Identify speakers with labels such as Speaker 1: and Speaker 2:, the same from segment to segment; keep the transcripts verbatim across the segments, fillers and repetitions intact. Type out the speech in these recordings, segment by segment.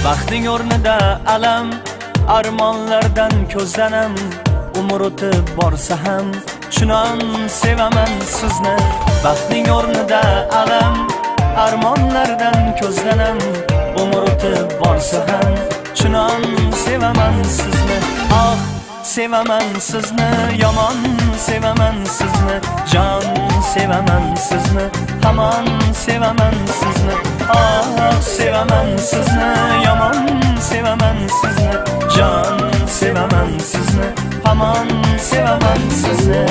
Speaker 1: Baxtning o'rnida alam, armonlardan ko'zlanam. Umr o'tib borsa ham shunam sevaman sizni. Baxtning o'rnida alam, armonlardan ko'zlanam. Umr o'tib borsa ham shunam sevaman sizni. Ah, sevaman sizni, yomon sevaman sizni, jon sevaman sizni, hamon sevaman sizni. Ah, sevaman sizni, yomon sevaman sizni, jon sevaman sizni, hamon sevaman sizni.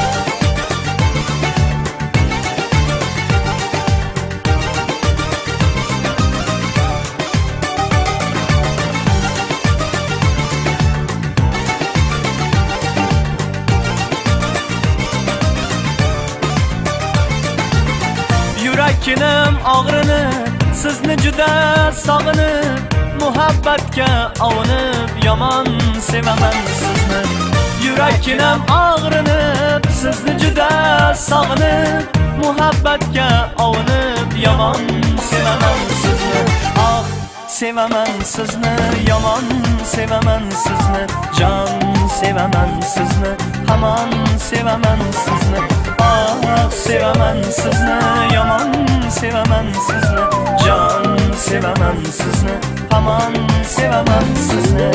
Speaker 1: Yurakinim og'rinib, sizni juda sog'inib, muhabbatga ovunib, yomon sevaman sizni. Yurakinim og'rinib, sizni juda sog'inib, muhabbatga ovunib, yomon sevaman sizni. Ah, sevaman sizni, yomon sevaman sizni, jon sevaman sizni, hamon sevaman sizni. Ah, sevaman sizni, yomon sevaman sizni, jon sevaman sizni, hamon sevaman sizni.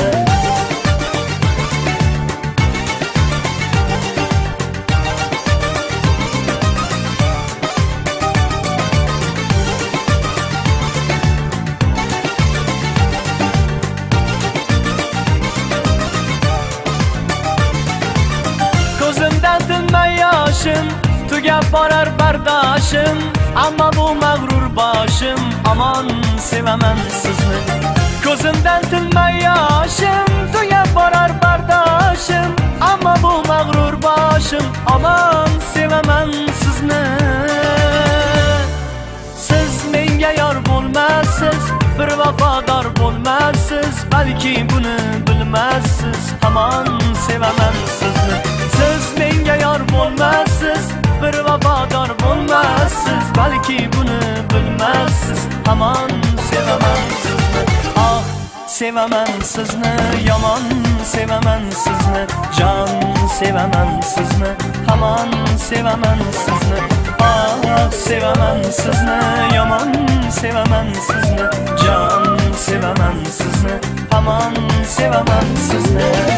Speaker 1: Ko'zimdan tinmay yoshim, tugab borar bardoshim, ammo bu mag'rur boshim, amon sevaman sizni. Ko'zimdan tinmay yoshim, tugab borar bardoshim, ammo bu mag'rur boshim, amon sevaman sizni. Siz menga yor bo'lmassiz, bir vafodor bo'lmassiz, balki buni bilmassiz, hamon sevaman sizni. Siz menga yor bo'lmassiz, bir vafodor bo'lmassiz, balki buni bilmassiz, hamon sevaman sizni. Ah, sevaman sizni, yomon sevaman sizni, jon sevaman sizni, hamon sevaman sizni. Ah, sevaman sizni, yomon sevaman sizni, jon sevaman sizni, hamon sevaman sizni.